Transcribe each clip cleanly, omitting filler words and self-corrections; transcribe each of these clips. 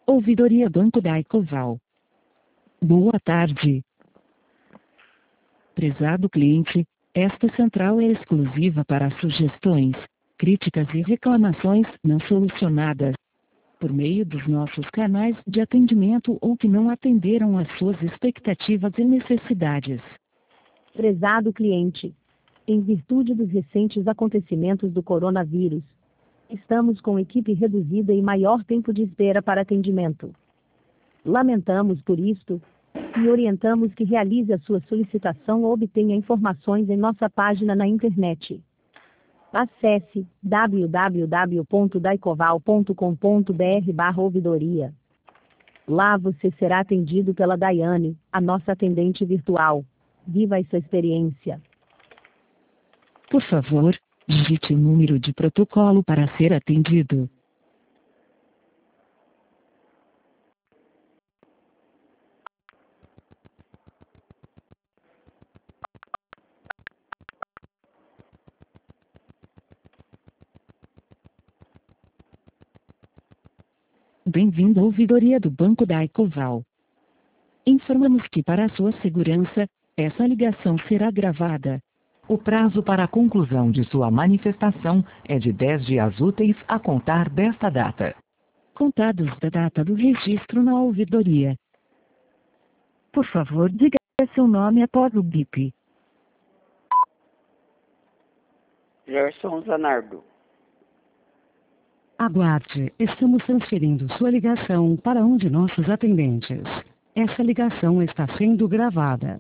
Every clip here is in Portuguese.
Ouvidoria Banco da Ecoval. Boa tarde. Prezado cliente, esta central é exclusiva para sugestões, críticas e reclamações não solucionadas por meio dos nossos canais de atendimento ou que não atenderam às suas expectativas e necessidades. Prezado cliente, em virtude dos recentes acontecimentos do coronavírus, estamos com equipe reduzida e maior tempo de espera para atendimento. Lamentamos por isto e orientamos que realize a sua solicitação ou obtenha informações em nossa página na internet. Acesse www.daicoval.com.br/ouvidoria. Lá você será atendido pela Daiane, a nossa atendente virtual. Viva essa experiência. Por favor, digite o número de protocolo para ser atendido. Bem-vindo à ouvidoria do Banco da Ecoval. Informamos que para a sua segurança, essa ligação será gravada. O prazo para a conclusão de sua manifestação é de 10 dias úteis a contar desta data. Contados da data do registro na ouvidoria. Por favor, diga seu nome após o bip. Gerson Zanardo. Aguarde, estamos transferindo sua ligação para um de nossos atendentes. Essa ligação está sendo gravada.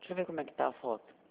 Deixa eu ver como é que tá a foto.